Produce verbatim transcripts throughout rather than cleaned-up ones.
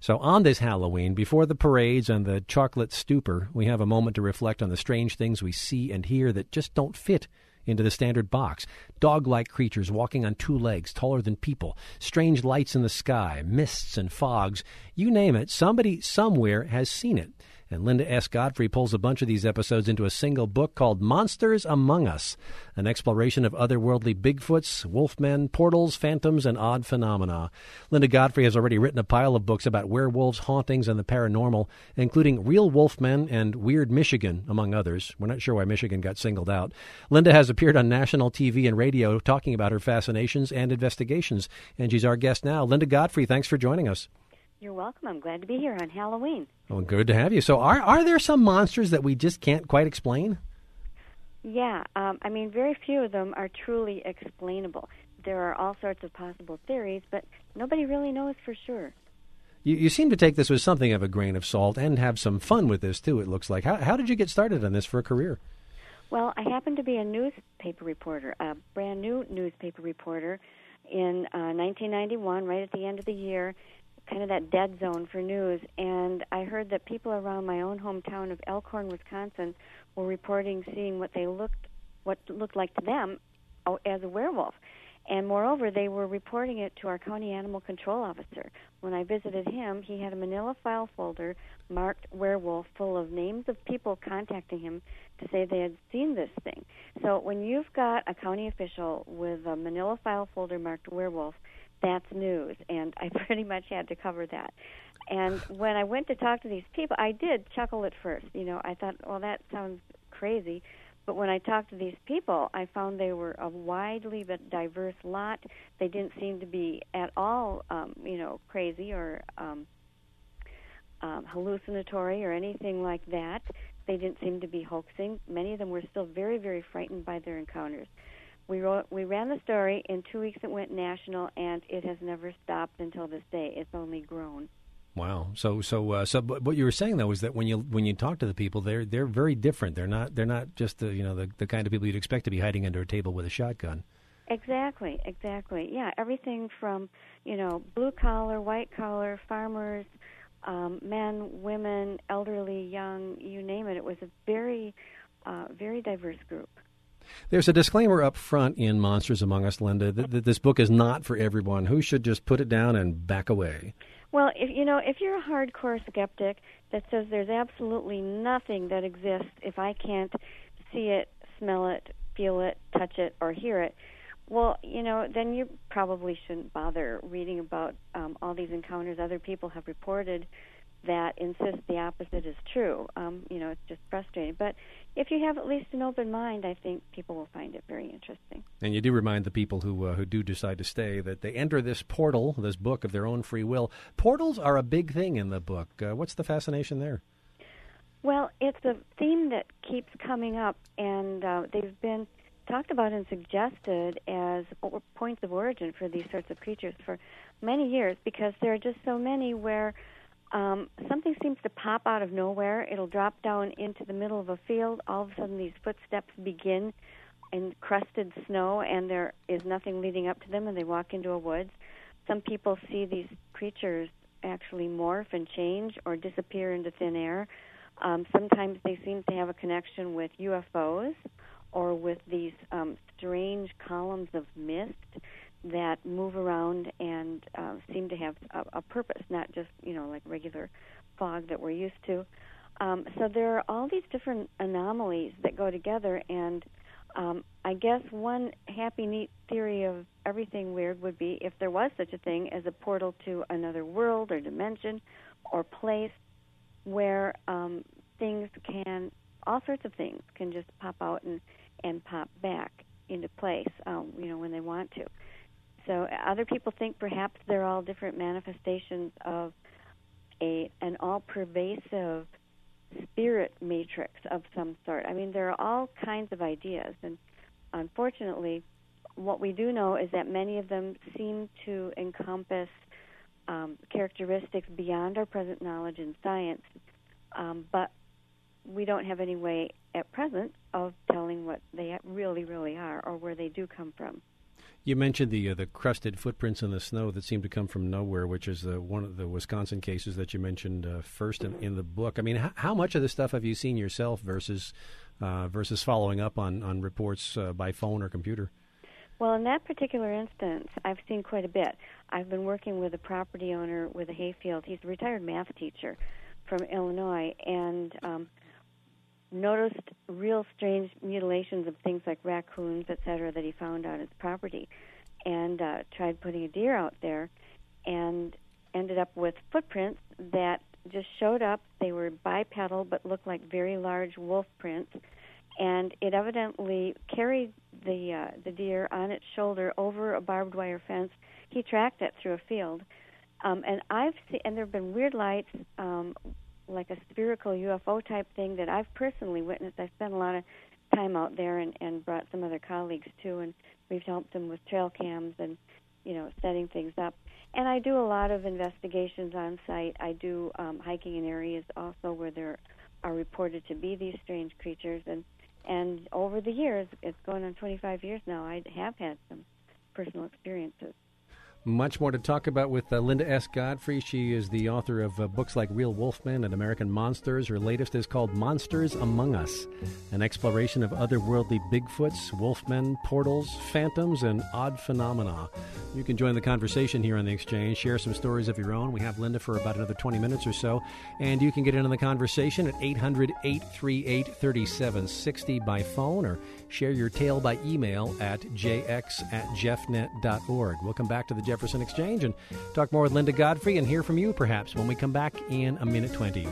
So on this Halloween, before the parades and the chocolate stupor, we have a moment to reflect on the strange things we see and hear that just don't fit into the standard box. Dog-like creatures walking on two legs, taller than people, strange lights in the sky, mists and fogs. You name it, somebody somewhere has seen it. And Linda S. Godfrey pulls a bunch of these episodes into a single book called Monsters Among Us, an exploration of otherworldly Bigfoots, wolfmen, portals, phantoms, and odd phenomena. Linda Godfrey has already written a pile of books about werewolves, hauntings, and the paranormal, including Real Wolfmen and Weird Michigan, among others. We're not sure why Michigan got singled out. Linda has appeared on national T V and radio talking about her fascinations and investigations, and she's our guest now. Linda Godfrey, thanks for joining us. You're welcome. I'm glad to be here on Halloween. Well, good to have you. So are are there some monsters that we just can't quite explain? Yeah. Um, I mean, very few of them are truly explainable. There are all sorts of possible theories, but nobody really knows for sure. You, you seem to take this with something of a grain of salt and have some fun with this, too, it looks like. How, how did you get started on this for a career? Well, I happen to be a newspaper reporter, a brand new newspaper reporter in uh, nineteen ninety-one, right at the end of the year, kind of that dead zone for news, and I heard that people around my own hometown of Elkhorn, Wisconsin, were reporting seeing what they looked, what looked like to them as a werewolf, and moreover, they were reporting it to our county animal control officer. When I visited him, he had a manila file folder marked werewolf full of names of people contacting him to say they had seen this thing. So when you've got a county official with a manila file folder marked werewolf, that's news, and I pretty much had to cover that. And when I went to talk to these people, I did chuckle at first. You know, I thought, well, that sounds crazy. But when I talked to these people, I found they were a widely but diverse lot. They didn't seem to be at all, um, you know, crazy or um, um, hallucinatory or anything like that. They didn't seem to be hoaxing. Many of them were still very, very frightened by their encounters. We wrote, we ran the story. In two weeks it went national, and it has never stopped until this day. It's only grown. Wow. So, so, uh, so, but what you were saying though is that when you when you talk to the people, they're they're very different. They're not they're not just the you know the, the kind of people you'd expect to be hiding under a table with a shotgun. Exactly, exactly. Yeah, everything from you know blue collar, white collar, farmers, um, men, women, elderly, young, you name it. It was a very, uh, very diverse group. There's a disclaimer up front in Monsters Among Us, Linda, that, that this book is not for everyone. Who should just put it down and back away? Well, if you know, if you're a hardcore skeptic that says there's absolutely nothing that exists if I can't see it, smell it, feel it, touch it, or hear it, well, you know, then you probably shouldn't bother reading about um, all these encounters other people have reported that insist the opposite is true. Um, you know, it's just frustrating. But if you have at least an open mind, I think people will find it very interesting. And you do remind the people who uh, who do decide to stay that they enter this portal, this book, of their own free will. Portals are a big thing in the book. Uh, what's the fascination there? Well, it's a theme that keeps coming up, and uh, they've been talked about and suggested as points of origin for these sorts of creatures for many years, because there are just so many where Um, something seems to pop out of nowhere. It'll drop down into the middle of a field. All of a sudden, these footsteps begin in crusted snow, and there is nothing leading up to them, and they walk into a woods. Some people see these creatures actually morph and change or disappear into thin air. Um, sometimes they seem to have a connection with U F Os or with these um, strange columns of mist that move around and uh, seem to have a, a purpose, not just, you know, like regular fog that we're used to. Um, so there are all these different anomalies that go together, and um, I guess one happy, neat theory of everything weird would be if there was such a thing as a portal to another world or dimension or place where um, things can, all sorts of things can just pop out and, and pop back into place, um, you know, when they want to. So other people think perhaps they're all different manifestations of a an all-pervasive spirit matrix of some sort. I mean, there are all kinds of ideas, and unfortunately, what we do know is that many of them seem to encompass um, characteristics beyond our present knowledge in science, um, but we don't have any way at present of telling what they really, really are or where they do come from. You mentioned the uh, the crusted footprints in the snow that seem to come from nowhere, which is uh, one of the Wisconsin cases that you mentioned uh, first in, in the book. I mean, h- how much of this stuff have you seen yourself versus uh, versus following up on, on reports uh, by phone or computer? Well, in that particular instance, I've seen quite a bit. I've been working with a property owner with a hayfield. He's a retired math teacher from Illinois, and um, noticed real strange mutilations of things like raccoons, et cetera, that he found on his property, and uh, tried putting a deer out there, and ended up with footprints that just showed up. They were bipedal but looked like very large wolf prints, and it evidently carried the uh, the deer on its shoulder over a barbed wire fence. He tracked it through a field, um, and I've seen, and there have been weird lights. Um, like a spherical U F O type thing that I've personally witnessed. I spent a lot of time out there and, and brought some other colleagues too, and we've helped them with trail cams and, you know, setting things up. And I do a lot of investigations on site. I do um, hiking in areas also where there are reported to be these strange creatures. And, and over the years, it's going on twenty-five years now, I have had some personal experiences. Much more to talk about with uh, Linda S. Godfrey. She is the author of uh, books like Real Wolfmen and American Monsters. Her latest is called Monsters Among Us, an exploration of otherworldly Bigfoots, Wolfmen, portals, phantoms, and odd phenomena. You can join the conversation here on The Exchange. Share some stories of your own. We have Linda for about another twenty minutes or so. And you can get in on the conversation at eight hundred, eight three eight, three seven six zero by phone, or share your tale by email at j x at jeffnet dot org. We'll come back to the Jefferson Exchange and talk more with Linda Godfrey and hear from you perhaps when we come back in a minute twenty.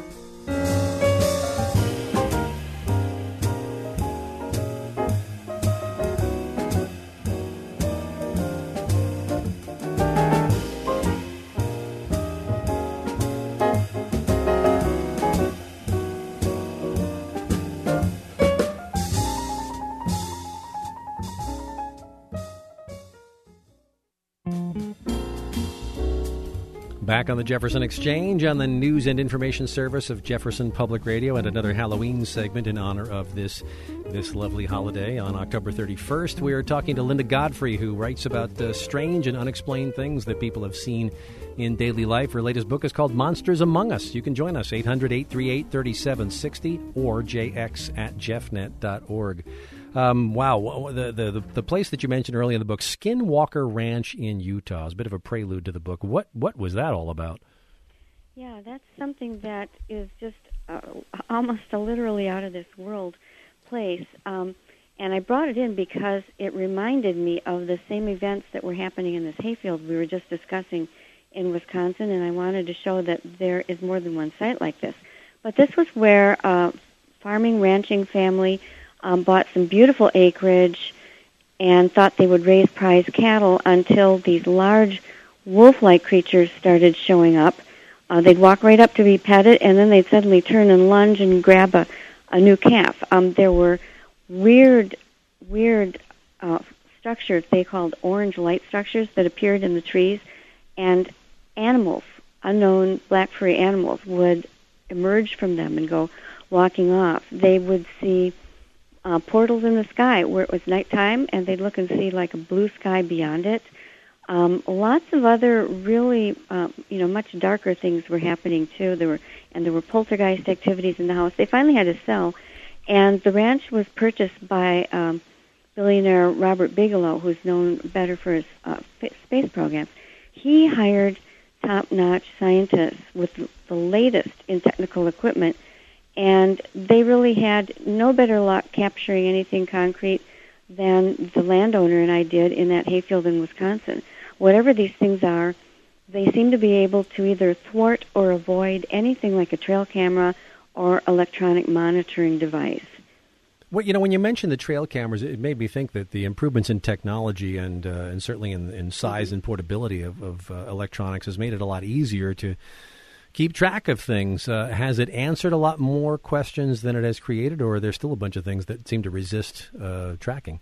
Back on the Jefferson Exchange on the news and information service of Jefferson Public Radio, and another Halloween segment in honor of this this lovely holiday on October thirty-first. We are talking to Linda Godfrey, who writes about uh, strange and unexplained things that people have seen in daily life. Her latest book is called Monsters Among Us. You can join us, eight hundred, eight three eight, three seven six zero or j x at jeffnet dot org. Um, wow, the, the the place that you mentioned earlier in the book, Skinwalker Ranch in Utah, is a bit of a prelude to the book. What what was that all about? Yeah, that's something that is just uh, almost a literally out of this world place. Um, and I brought it in because it reminded me of the same events that were happening in this hayfield we were just discussing in Wisconsin, and I wanted to show that there is more than one site like this. But this was where a farming, ranching family Um, bought some beautiful acreage and thought they would raise prize cattle until these large wolf-like creatures started showing up. Uh, they'd walk right up to be petted, and then they'd suddenly turn and lunge and grab a, a new calf. Um, there were weird, weird uh, structures they called orange light structures that appeared in the trees, and animals, unknown black furry animals, would emerge from them and go walking off. They would see Uh, portals in the sky where it was nighttime, and they'd look and see like a blue sky beyond it. Um, lots of other really, uh, you know, much darker things were happening too. There were, and there were poltergeist activities in the house. They finally had to sell, and the ranch was purchased by um, billionaire Robert Bigelow, who's known better for his uh, space programs. He hired top-notch scientists with the latest in technical equipment, and they really had no better luck capturing anything concrete than the landowner and I did in that hayfield in Wisconsin. Whatever these things are, they seem to be able to either thwart or avoid anything like a trail camera or electronic monitoring device. Well, you know, when you mentioned the trail cameras, it made me think that the improvements in technology and uh, and certainly in, in size mm-hmm. and portability of, of uh, electronics has made it a lot easier to keep track of things. Uh, has it answered a lot more questions than it has created, or are there still a bunch of things that seem to resist uh, tracking?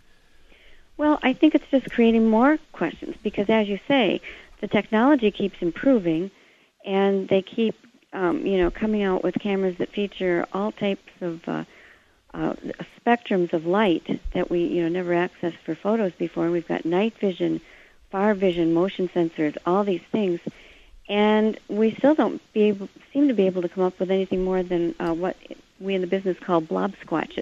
Well, I think it's just creating more questions because, as you say, the technology keeps improving, and they keep, um, you know, coming out with cameras that feature all types of uh, uh, spectrums of light that we, you know, never accessed for photos before. We've got night vision, far vision, motion sensors, all these things, and we still don't be able, seem to be able to come up with anything more than uh, what we in the business call blob squatches.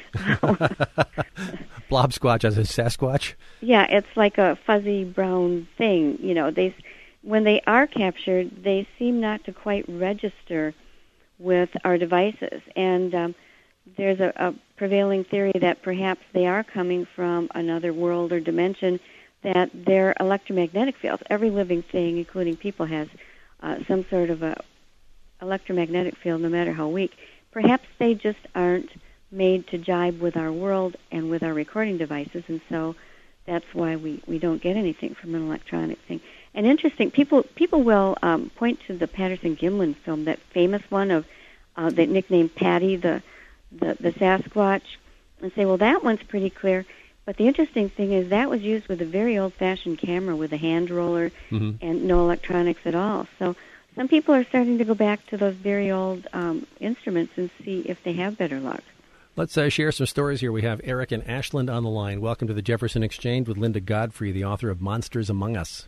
Blob squatch as a Sasquatch? Yeah, it's like a fuzzy brown thing. You know, they when they are captured, they seem not to quite register with our devices. And um, there's a, a prevailing theory that perhaps they are coming from another world or dimension, that their electromagnetic fields, every living thing, including people, has uh, some sort of a electromagnetic field, no matter how weak. Perhaps they just aren't made to jibe with our world and with our recording devices, and so that's why we, we don't get anything from an electronic thing. And interesting, people people will um, point to the Patterson-Gimlin film, that famous one of uh, that nicknamed Patty, the, the the Sasquatch, and say, well, that one's pretty clear. But the interesting thing is that was used with a very old-fashioned camera with a hand roller mm-hmm. and no electronics at all. So some people are starting to go back to those very old um, instruments and see if they have better luck. Let's uh, share some stories here. We have Eric and Ashland on the line. Welcome to the Jefferson Exchange with Linda Godfrey, the author of Monsters Among Us.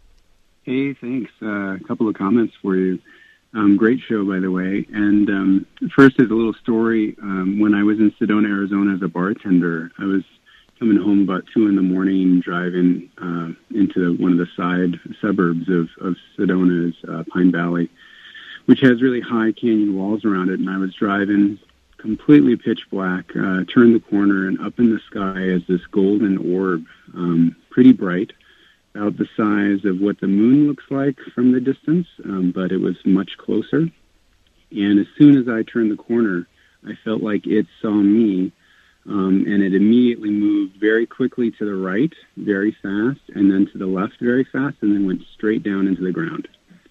Hey, thanks. Uh, a couple of comments for you. Um, great show, by the way. And um, first is a little story. Um, when I was in Sedona, Arizona as a bartender, I was coming home about two in the morning, driving uh, into one of the side suburbs of, of Sedona's uh, Pine Valley, which has really high canyon walls around it. And I was driving completely pitch black, uh, turned the corner, and up in the sky is this golden orb, um, pretty bright, about the size of what the moon looks like from the distance, um, but it was much closer. And as soon as I turned the corner, I felt like it saw me, um, and it immediately moved very quickly to the right, very fast, and then to the left very fast, and then went straight down into the ground.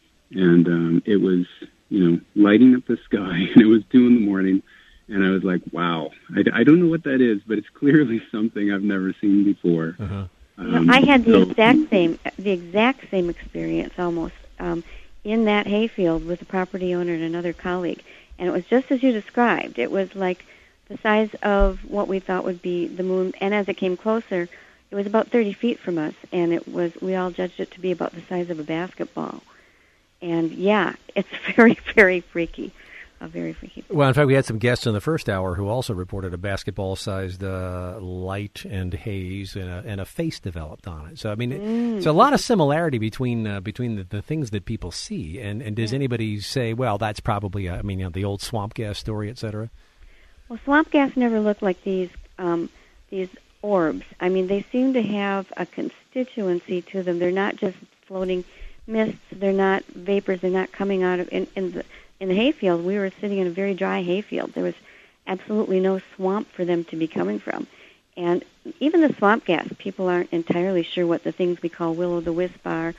And um, it was, you know, lighting up the sky, and it was two in the morning. And I was like, wow, I, I don't know what that is, but it's clearly something I've never seen before. Uh-huh. Um, I had the so, exact same the exact same experience almost um, in that hayfield with a property owner and another colleague. And it was just as you described. It was like the size of what we thought would be the moon. And as it came closer, it was about thirty feet from us. And it was we all judged it to be about the size of a basketball. And, yeah, it's very, very freaky. Uh, very freaky. Well, in fact, we had some guests in the first hour who also reported a basketball-sized uh, light and haze, and a, and a face developed on it. So, I mean, mm. it's a lot of similarity between uh, between the, the things that people see. And, and does yeah. anybody say, well, that's probably, a, I mean, you know, the old swamp gas story, et cetera? Well, swamp gas never looked like these um, these orbs. I mean, they seem to have a constituency to them. They're not just floating mists. They're not vapors. They're not coming out of in, in the In the hayfield. We were sitting in a very dry hayfield. There was absolutely no swamp for them to be coming from. And even the swamp gas, people aren't entirely sure what the things we call will-o'-the-wisp are,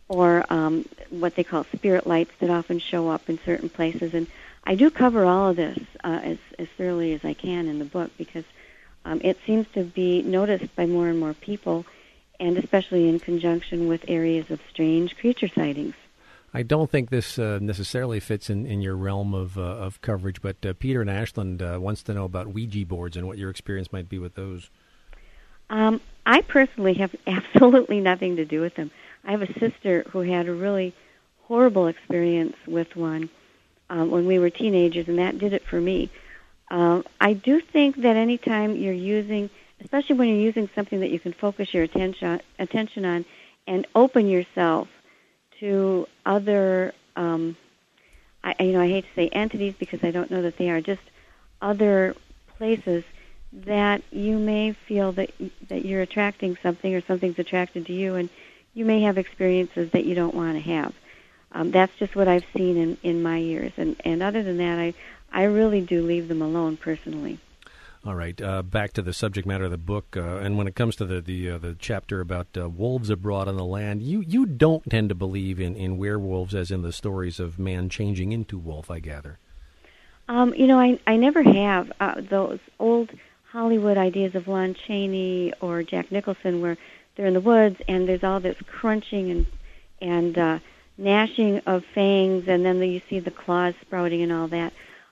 or um, what they call spirit lights that often show up in certain places. And I do cover all of this uh, as, as thoroughly as I can in the book, because um, it seems to be noticed by more and more people, and especially in conjunction with areas of strange creature sightings. I don't think this uh, necessarily fits in, in your realm of uh, of coverage, but uh, Peter in Ashland uh, wants to know about Ouija boards and what your experience might be with those. Um, I personally have absolutely nothing to do with them. I have a sister who had a really horrible experience with one um, when we were teenagers, and that did it for me. Uh, I do think that anytime you're using, especially when you're using something that you can focus your attention attention on and open yourself to other, um, I, you know, I hate to say entities because I don't know that they are, just other places that you may feel that that you're attracting something or something's attracted to you, and you may have experiences that you don't want to have. Um, that's just what I've seen in, in my years. And, and other than that, I, I really do leave them alone personally. All right, uh, back to the subject matter of the book, uh, and when it comes to the the, uh, the chapter about uh, wolves abroad on the land, you, you don't tend to believe in, in werewolves as in the stories of man changing into wolf, I gather. Um, you know, I, I never have. Uh, those old Hollywood ideas of Lon Chaney or Jack Nicholson where they're in the woods and there's all this crunching and, and uh, gnashing of fangs, and then you see the claws sprouting and all that.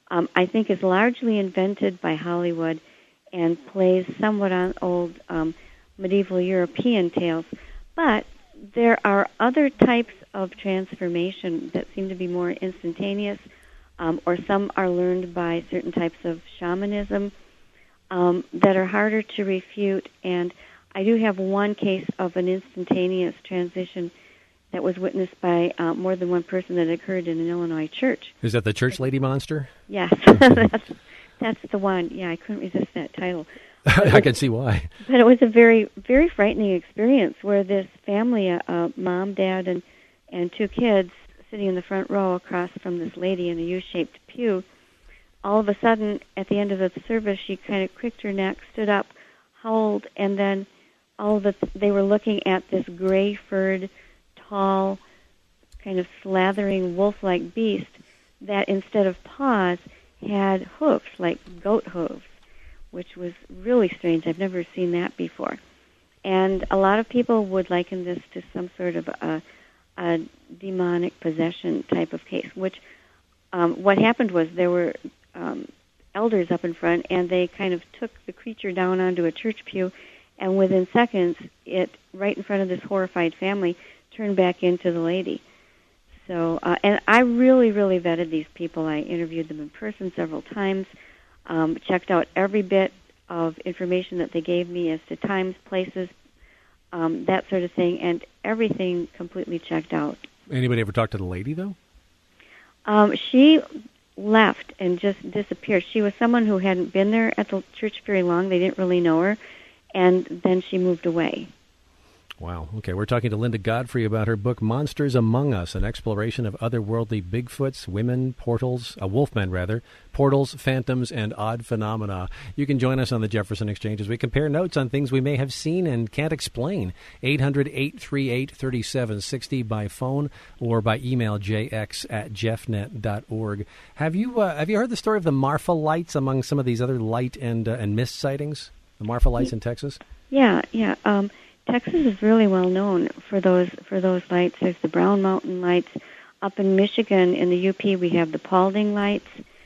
um, I think is largely invented by Hollywood and plays somewhat on old um, medieval European tales. But there are other types of transformation that seem to be more instantaneous, um, or some are learned by certain types of shamanism um, that are harder to refute. And I do have one case of an instantaneous transition that was witnessed by uh, more than one person that occurred in an Illinois church. Is that the church lady monster? Yes, that's, that's the one. Yeah, I couldn't resist that title. I can see why. But it was a very, very frightening experience where this family, a uh, uh, mom, dad, and, and two kids sitting in the front row across from this lady in a U-shaped pew, all of a sudden, at the end of the service, she kind of cricked her neck, stood up, howled, and then all of it, they were looking at this gray-furred, tall, kind of slathering wolf-like beast that instead of paws had hooves, like goat hooves, which was really strange. I've never seen that before. And a lot of people would liken this to some sort of a, a demonic possession type of case, which um, what happened was there were um, elders up in front, and they kind of took the creature down onto a church pew, and within seconds, it, right in front of this horrified family, turned back into the lady. So, uh, and I really, really vetted these people. I interviewed them in person several times, um, checked out every bit of information that they gave me as to times, places, um, that sort of thing, and everything completely checked out. Anybody ever talk to the lady, though? Um, she left and just disappeared. She was someone who hadn't been there at the church very long. They didn't really know her, and then she moved away. Wow. Okay, we're talking to Linda Godfrey about her book, Monsters Among Us, an exploration of otherworldly Bigfoots, women, portals, uh, wolfmen, rather, portals, phantoms, and odd phenomena. You can join us on the Jefferson Exchange as we compare notes on things we may have seen and can't explain. eight hundred, eight three eight, three seven six zero by phone or by email, j x at jeffnet dot org. Have you uh, have you heard the story of the Marfa lights among some of these other light and uh, and mist sightings? The Marfa lights in Texas? Yeah, yeah. Um, Texas is really well known for those for those lights. There's the Brown Mountain lights. Up in Michigan, in the U P, we have the Paulding lights.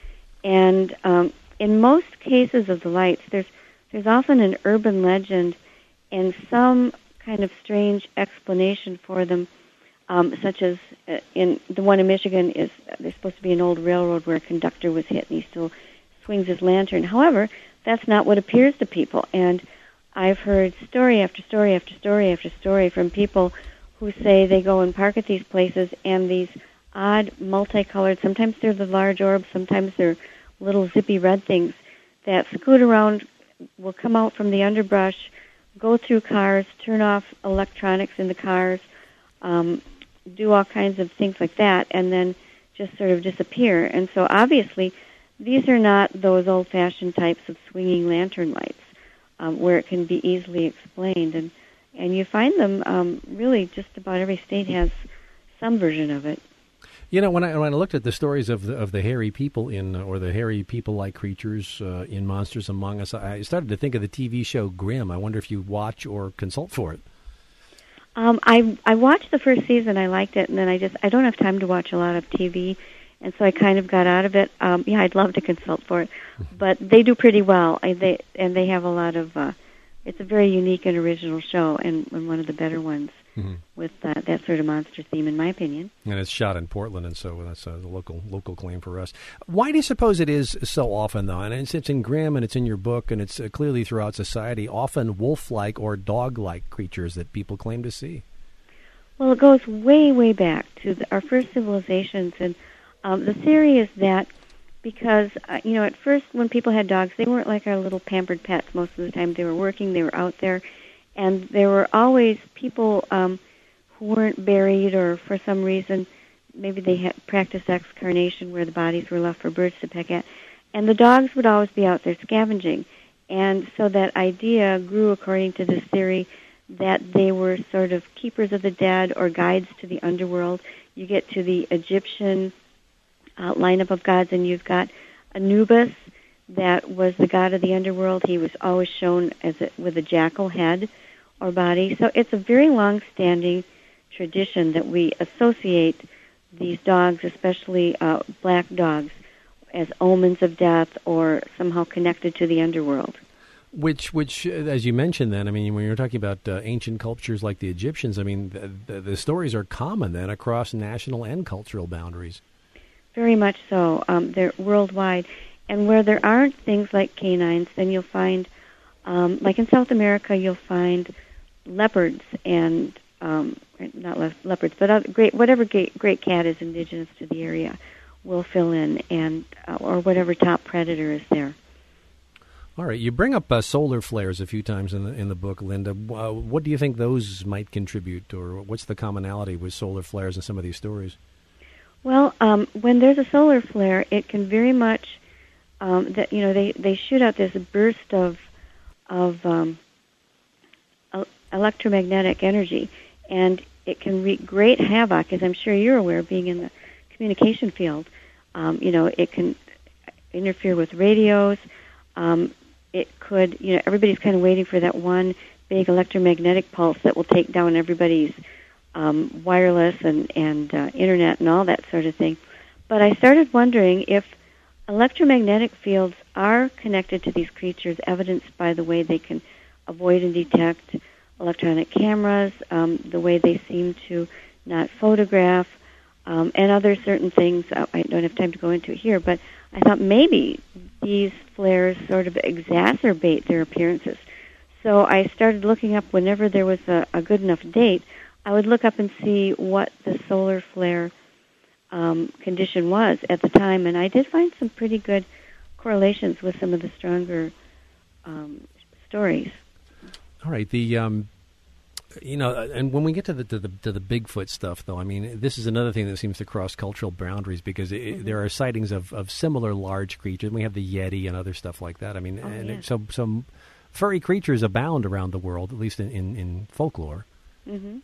And um, in most cases of the lights, there's there's often an urban legend and some kind of strange explanation for them, um, such as uh, in the one in Michigan is there's supposed to be an old railroad where a conductor was hit and he still swings his lantern. However, that's not what appears to people. And I've heard story after story after story after story from people who say they go and park at these places and these odd, multicolored, sometimes they're the large orbs, sometimes they're little zippy red things that scoot around, will come out from the underbrush, go through cars, turn off electronics in the cars, um, do all kinds of things like that, and then just sort of disappear. And so obviously these are not those old-fashioned types of swinging lantern lights. Um, where it can be easily explained. And, and you find them, um, really, just about every state has some version of it. You know, when I when I looked at the stories of the, of the hairy people in, or the hairy people-like creatures uh, in Monsters Among Us, I started to think of the T V show Grimm. I wonder if you watch or consult for it. Um, I I watched the first season. I liked it, and then I just, I don't have time to watch a lot of T V, and so I kind of got out of it. Um, yeah, I'd love to consult for it, but they do pretty well. I, they and they have a lot of. Uh, it's a very unique and original show, and, and one of the better ones mm-hmm. with uh, that sort of monster theme, in my opinion. And it's shot in Portland, and so that's a local local claim for us. Why do you suppose it is so often, though? And it's, it's in Grimm, and it's in your book, and it's uh, clearly throughout society. Often wolf-like or dog-like creatures that people claim to see. Well, it goes way, way back to the, our first civilizations, and Um, the theory is that because, uh, you know, at first when people had dogs, they weren't like our little pampered pets. Most of the time they were working, they were out there, and there were always people um, who weren't buried or for some reason, maybe they had practiced excarnation where the bodies were left for birds to peck at, and the dogs would always be out there scavenging. And so that idea grew according to this theory that they were sort of keepers of the dead or guides to the underworld. You get to the Egyptian Uh, lineup of gods, and you've got Anubis, that was the god of the underworld. He was always shown as a, with a jackal head or body. So it's a very long-standing tradition that we associate these dogs, especially uh, black dogs, as omens of death or somehow connected to the underworld. Which, which, as you mentioned, then, I mean, when you're talking about uh, ancient cultures like the Egyptians, I mean, the, the, the stories are common then across national and cultural boundaries. Very much so. Um, they're worldwide. And where there aren't things like canines, then you'll find, um, like in South America, you'll find leopards and, um, not le- leopards, but other great, whatever great, great cat is indigenous to the area will fill in, and uh, or whatever top predator is there. All right, you bring up uh, solar flares a few times in the in the book, Linda. Uh, what do you think those might contribute, or what's the commonality with solar flares in some of these stories? Well, um, when there's a solar flare, it can very much, um, that you know, they, they shoot out this burst of of um, electromagnetic energy, and it can wreak great havoc, as I'm sure you're aware, being in the communication field. Um, you know, it can interfere with radios. Um, it could, you know, everybody's kind of waiting for that one big electromagnetic pulse that will take down everybody's um, wireless and, and uh, internet and all that sort of thing. But I started wondering if electromagnetic fields are connected to these creatures, evidenced by the way they can avoid and detect electronic cameras, um, the way they seem to not photograph, um, and other certain things. I don't have time to go into it here, but I thought maybe these flares sort of exacerbate their appearances. So I started looking up whenever there was a, a good enough date. I would look up and see what the solar flare um, condition was at the time, and I did find some pretty good correlations with some of the stronger um, stories. All right, the um, you know, and when we get to the, to the to the Bigfoot stuff, though, I mean, this is another thing that seems to cross cultural boundaries because it, mm-hmm. there are sightings of, of similar large creatures. We have the Yeti and other stuff like that. I mean, oh, and yeah. so some furry creatures abound around the world, at least in, in, in folklore. Mm-hmm.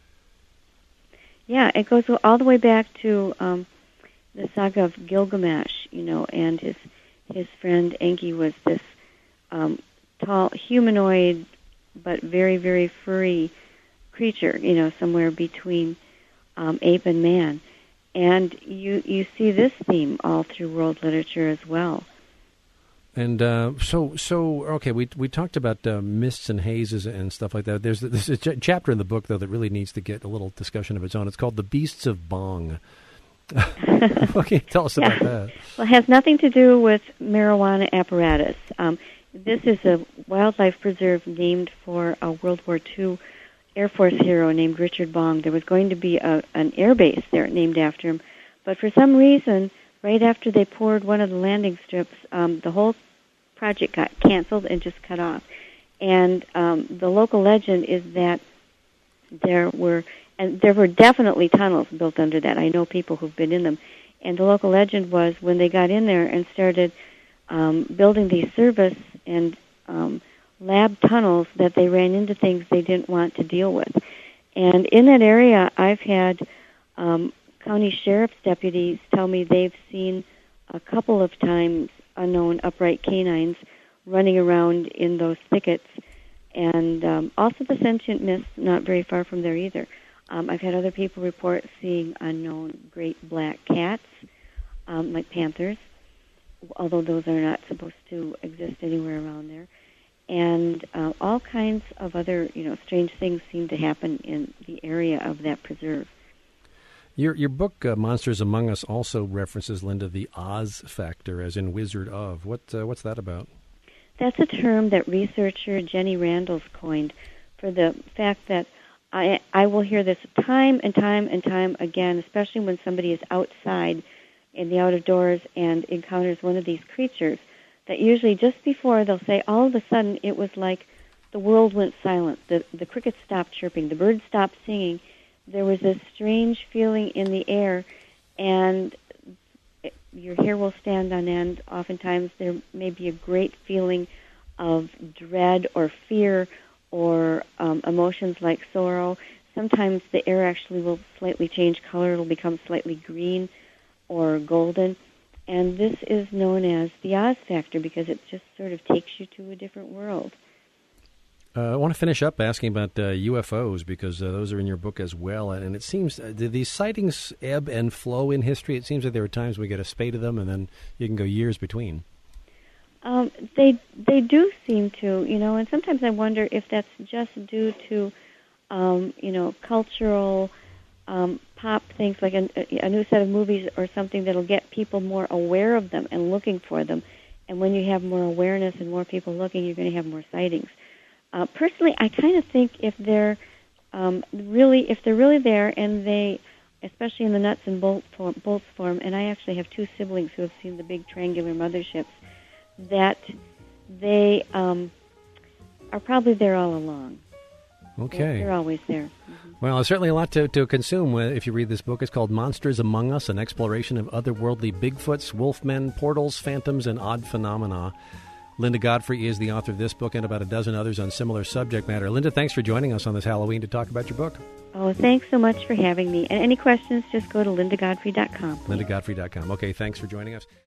Yeah, it goes all the way back to um, the saga of Gilgamesh, you know, and his his friend Enki was this um, tall humanoid, but very, very furry creature, you know, somewhere between um, ape and man. And you you see this theme all through world literature as well. And uh, so, so okay, we we talked about uh, mists and hazes and stuff like that. There's, there's a ch- chapter in the book, though, that really needs to get a little discussion of its own. It's called The Beasts of Bong. What can you tell us about yeah. that? Well, it has nothing to do with marijuana apparatus. Um, this is a wildlife preserve named for a World War Two Air Force hero named Richard Bong. There was going to be a, an air base there named after him, but for some reason, right after they poured one of the landing strips, um, the whole project got canceled and just cut off. And um, the local legend is that there were, and there were definitely tunnels built under that. I know people who've been in them. And the local legend was when they got in there and started um, building these service and um, lab tunnels, that they ran into things they didn't want to deal with. And in that area, I've had um, county sheriff's deputies tell me they've seen a couple of times unknown upright canines running around in those thickets, and um, also the sentient mist not very far from there either. Um, I've had other people report seeing unknown great black cats, um, like panthers, although those are not supposed to exist anywhere around there. And uh, all kinds of other, you know, strange things seem to happen in the area of that preserve. Your your book, uh, Monsters Among Us, also references, Linda, the Oz factor, as in Wizard of. What uh, what's that about? That's a term that researcher Jenny Randles coined for the fact that I I will hear this time and time and time again, especially when somebody is outside in the out of doors and encounters one of these creatures, that usually just before they'll say, all of a sudden it was like the world went silent. The the crickets stopped chirping. The birds stopped singing. There was this strange feeling in the air, and it, your hair will stand on end. Oftentimes there may be a great feeling of dread or fear or um, emotions like sorrow. Sometimes the air actually will slightly change color. It'll become slightly green or golden. And this is known as the Oz factor because it just sort of takes you to a different world. Uh, I want to finish up asking about uh, U F Os because uh, those are in your book as well. And it seems, uh, do these sightings ebb and flow in history? It seems that there are times we get a spate of them and then you can go years between. Um, they they do seem to, you know, and sometimes I wonder if that's just due to, um, you know, cultural um, pop things like a, a new set of movies or something that'll get people more aware of them and looking for them. And when you have more awareness and more people looking, you're going to have more sightings. Uh, personally, I kind of think if they're um, really if they're really there and they, especially in the nuts and bolts form, bolts form, and I actually have two siblings who have seen the big triangular motherships, that they um, are probably there all along. Okay. They're, they're always there. Mm-hmm. Well, there's certainly a lot to, to consume if you read this book. It's called Monsters Among Us, an exploration of otherworldly Bigfoots, wolfmen, portals, phantoms, and odd phenomena. Linda Godfrey is the author of this book and about a dozen others on similar subject matter. Linda, thanks for joining us on this Halloween to talk about your book. Oh, thanks so much for having me. And any questions, just go to linda godfrey dot com. linda godfrey dot com. Okay, thanks for joining us.